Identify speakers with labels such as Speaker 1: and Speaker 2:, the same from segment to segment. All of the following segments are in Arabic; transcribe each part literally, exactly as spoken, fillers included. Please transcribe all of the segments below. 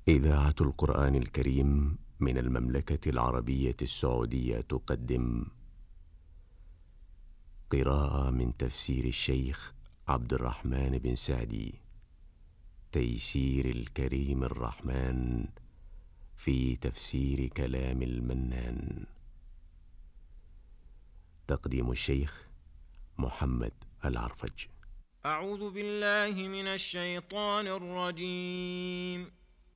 Speaker 1: إذاعة القرآن الكريم من المملكة العربية السعودية تقدم قراءة من تفسير الشيخ عبد الرحمن بن سعدي، تيسير الكريم الرحمن في تفسير كلام المنان. تقديم الشيخ محمد العرفج.
Speaker 2: أعوذ بالله من الشيطان الرجيم.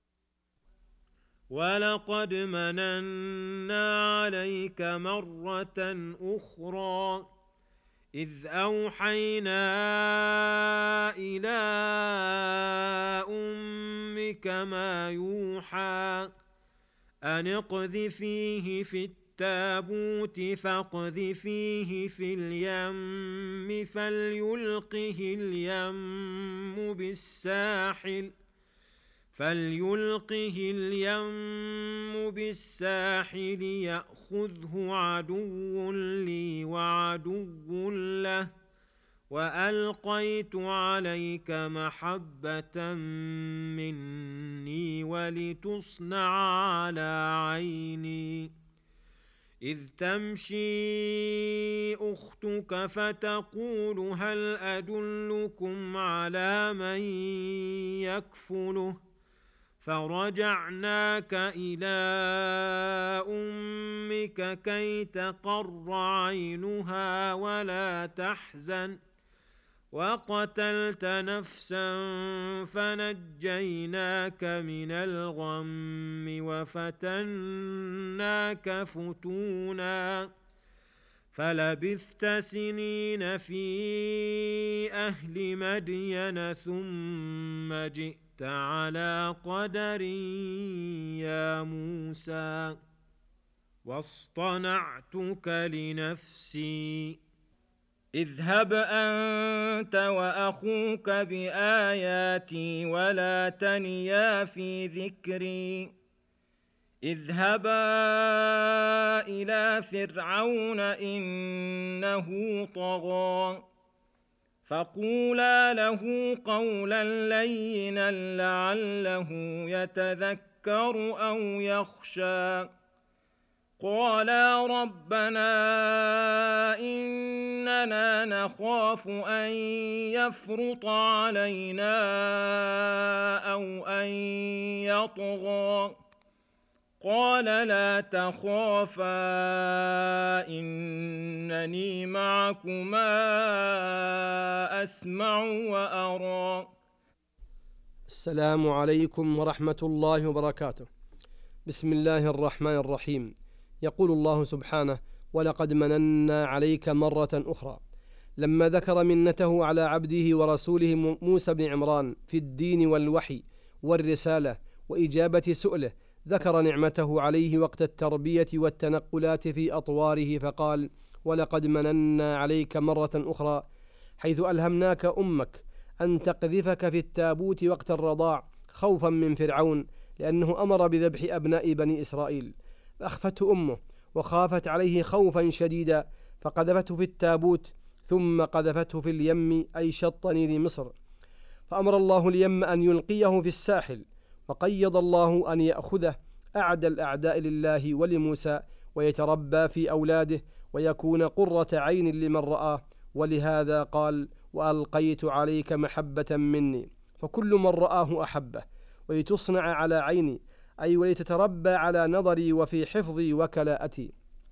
Speaker 2: ولقد مننا عليك مرة أخرى إذ أوحينا إلى أمك ما يوحى أن اقذفيه في التابوت فاقذفيه في اليم فليلقه اليم بالساحل فليلقه اليم بالساحل يأخذه عدو لي وعدو له وألقيت عليك محبة مني ولتصنع على عيني إذ تمشي أختك فتقول هل أدلكم على من يكفله فرجعناك إلى أمك كي تقر عينها ولا تحزن وقتلت نفسا فنجيناك من الغم وفتناك فتونا فلبثت سنين في أهل مدين ثم جئت على قدر يا موسى واصطنعتك لنفسي اذهب أنت وأخوك بآياتي ولا تنيا في ذكري اذهبا إلى فرعون إنه طغى فقولا له قولا لينا لعله يتذكر أو يخشى قالا ربنا إننا نخاف أن يفرط علينا أو أن يطغى قال لا تخافا إنني معكما أسمع وأرى.
Speaker 3: السلام عليكم ورحمة الله وبركاته. بسم الله الرحمن الرحيم. يقول الله سبحانه: ولقد مننا عليك مرة أخرى، لما ذكر منته على عبده ورسوله موسى بن عمران في الدين والوحي والرسالة وإجابة سؤله، ذكر نعمته عليه وقت التربية والتنقلات في أطواره فقال: ولقد مننا عليك مرة أخرى، حيث ألهمناك أمك أن تقذفك في التابوت وقت الرضاع خوفا من فرعون، لأنه أمر بذبح أبناء بني إسرائيل، فأخفته أمه وخافت عليه خوفا شديدا فقذفته في التابوت ثم قذفته في اليم أي شط نيل مصر، فأمر الله اليم أن يلقيه في الساحل، وقيض الله أن يأخذه أعدى الأعداء لله ولموسى ويتربى في أولاده ويكون قرة عين لمن رآه، ولهذا قال: وألقيت عليك محبة مني، فكل من رآه أحبه، ولتصنع على عيني أي ولتتربى على نظري وفي حفظي وكلاءتي.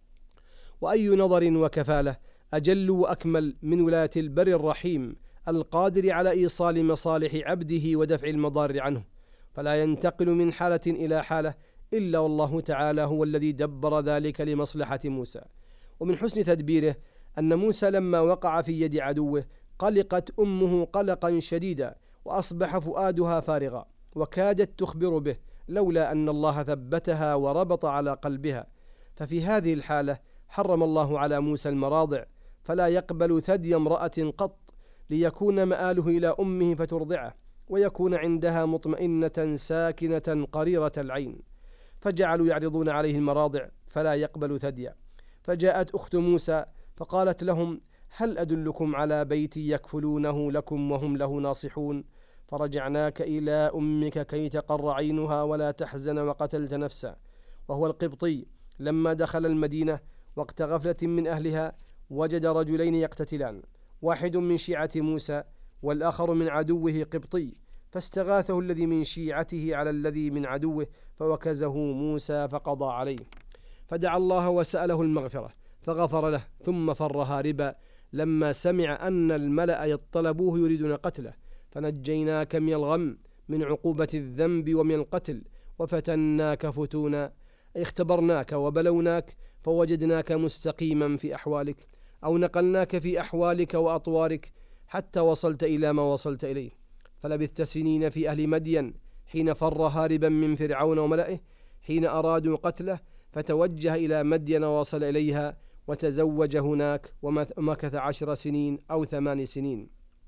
Speaker 3: وأي نظر وكفالة أجل وأكمل من ولاية البر الرحيم القادر على إيصال مصالح عبده ودفع المضار عنه، فلا ينتقل من حالة إلى حالة إلا والله تعالى هو الذي دبر ذلك لمصلحة موسى. ومن حسن تدبيره أن موسى لما وقع في يد عدوه قلقت أمه قلقا شديدا وأصبح فؤادها فارغا، وكادت تخبر به لولا أن الله ثبتها وربط على قلبها. ففي هذه الحالة حرم الله على موسى المراضع، فلا يقبل ثدي امرأة قط، ليكون مآله إلى أمه فترضعه ويكون عندها مطمئنة ساكنة قريرة العين، فجعلوا يعرضون عليه المراضع فلا يقبل ثديا. فجاءت أخت موسى فقالت لهم: هل أدلكم على بيت يكفلونه لكم وهم له ناصحون؟ فرجعناك إلى أمك كي تقر عينها ولا تحزن وقتلت نفسا. وهو القبطي لما دخل المدينة وقت غفلة من أهلها وجد رجلين يقتتلان، واحد من شيعة موسى والآخر من عدوه قبطي، فاستغاثه الذي من شيعته على الذي من عدوه فوكزه موسى فقضى عليه، فدعا الله وسأله المغفرة فغفر له، ثم فر هاربا لما سمع أن الملأ يطلبوه يريدون قتله، فنجيناك من الغم من عقوبة الذنب ومن القتل وفتناك فتونا، أي اختبرناك وبلوناك فوجدناك مستقيما في أحوالك، أو نقلناك في أحوالك وأطوارك حتى وصلت إلى ما وصلت إليه. فلبثت سنين في أهل مدين حين فر هاربا من فرعون وملئه حين أرادوا قتله، فتوجه إلى مدين ووصل إليها وتزوج هناك ومكث عشر سنين أو ثمان سنين.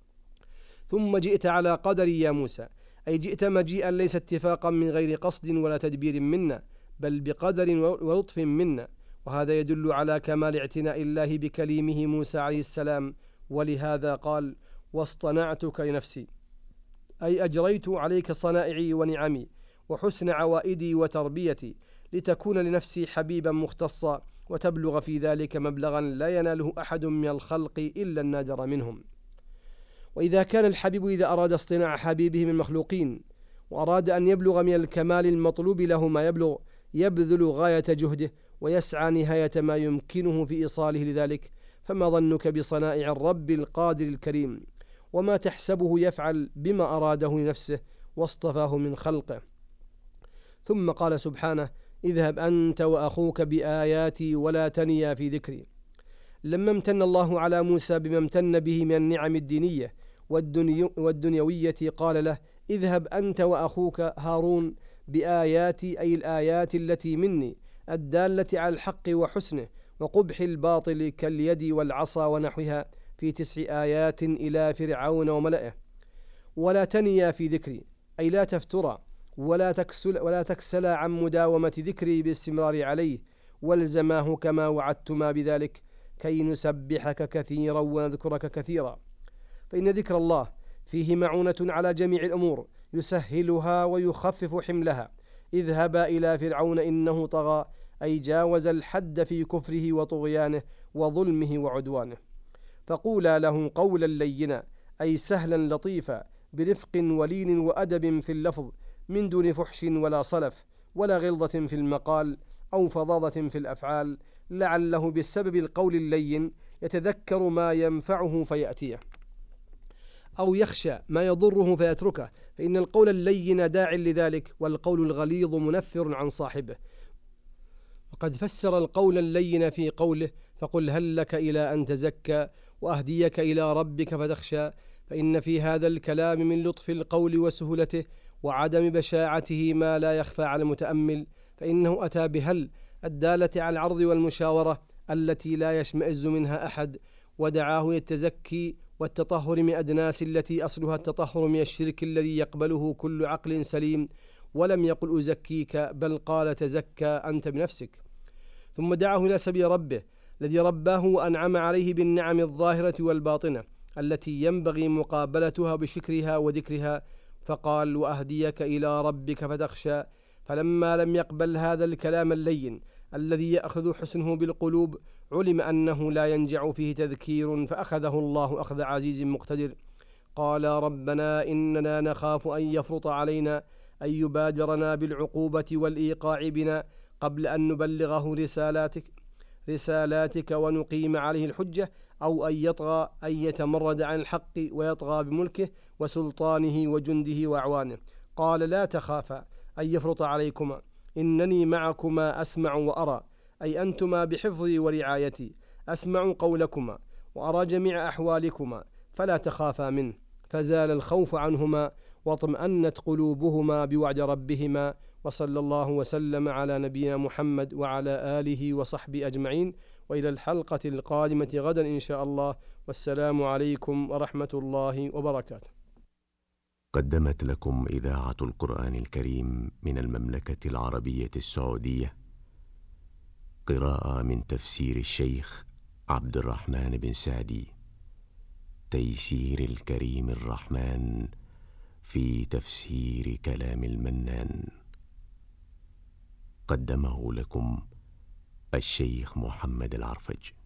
Speaker 3: ثم جئت على قدر يا موسى، أي جئت مجيئا ليس اتفاقا من غير قصد ولا تدبير منا، بل بقدر ولطف منا، وهذا يدل على كمال اعتناء الله بكليمه موسى عليه السلام، ولهذا قال واصطنعتك لنفسي، أي أجريت عليك صنائعي ونعمي وحسن عوائدي وتربيتي لتكون لنفسي حبيبا مختصا، وتبلغ في ذلك مبلغا لا يناله أحد من الخلق إلا النادر منهم. وإذا كان الحبيب إذا أراد اصطناع حبيبه من المخلوقين وأراد أن يبلغ من الكمال المطلوب له ما يبلغ، يبذل غاية جهده ويسعى نهاية ما يمكنه في إيصاله لذلك، فما ظنك بصنائع الرب القادر الكريم، وما تحسبه يفعل بما أراده لنفسه واصطفاه من خلقه. ثم قال سبحانه اذهب أنت وأخوك بآياتي ولا تنيا في ذكري. لما امتن الله على موسى بما امتن به من النعم الدينية والدنيوية قال له اذهب أنت وأخوك هارون بآياتي، أي الآيات التي مني الدالة على الحق وحسنه وقبح الباطل كاليد والعصا ونحوها في تسع آيات إلى فرعون وملئه. ولا تنيا في ذكري، أي لا تفترى ولا تكسل, ولا تكسل عن مداومة ذكري باستمرار عليه، والزماه كما وعدتما بذلك كي نسبحك كثيرا ونذكرك كثيرا. فإن ذكر الله فيه معونة على جميع الأمور يسهلها ويخفف حملها. اذهبا إلى فرعون إنه طغى، أي جاوز الحد في كفره وطغيانه وظلمه وعدوانه، فقولا له قولا لينا، أي سهلا لطيفا برفق ولين وأدب في اللفظ من دون فحش ولا صلف ولا غلظة في المقال أو فظاظة في الأفعال، لعله بسبب القول اللين يتذكر ما ينفعه فيأتيه، أو يخشى ما يضره فيتركه، فإن القول اللين داع لذلك، والقول الغليظ منفر عن صاحبه. وقد فسر القول اللين في قوله فقل هل لك إلى أن تزكى وأهديك إلى ربك فتخشى، فإن في هذا الكلام من لطف القول وسهولته وعدم بشاعته ما لا يخفى على المتأمل، فإنه أتى بهل الدالة على العرض والمشاورة التي لا يشمئز منها أحد، ودعاه للتزكي والتطهر من أدناس التي أصلها التطهر من الشرك الذي يقبله كل عقل سليم، ولم يقل أزكيك بل قال تزكى أنت بنفسك. ثم دعاه إلى سبيل ربه الذي رباه وأنعم عليه بالنعم الظاهرة والباطنة التي ينبغي مقابلتها بشكرها وذكرها، فقال وأهديك إلى ربك فتخشى. فلما لم يقبل هذا الكلام اللين الذي يأخذ حسنه بالقلوب علم أنه لا ينجع فيه تذكير، فأخذه الله أخذ عزيز مقتدر. قال ربنا إننا نخاف أن يفرط علينا، أن يبادرنا بالعقوبة والإيقاع بنا قبل أن نبلغه رسالاتك رسالاتك ونقيم عليه الحجة، أو أن يطغى أن يتمرد عن الحق ويطغى بملكه وسلطانه وجنده وأعوانه. قال لا تخافا أن يفرط عليكما، إنني معكما أسمع وأرى، أي أنتما بحفظي ورعايتي أسمع قولكما وأرى جميع أحوالكما، فلا تخافا منه. فزال الخوف عنهما واطمأنت قلوبهما بوعد ربهما. وصلى الله وسلم على نبينا محمد وعلى آله وصحبه أجمعين، وإلى الحلقة القادمة غدا إن شاء الله، والسلام عليكم ورحمة الله وبركاته.
Speaker 1: قدمت لكم إذاعة القرآن الكريم من المملكة العربية السعودية قراءة من تفسير الشيخ عبد الرحمن بن سعدي، تيسير الكريم الرحمن في تفسير كلام المنان. قدمه لكم الشيخ محمد العرفج.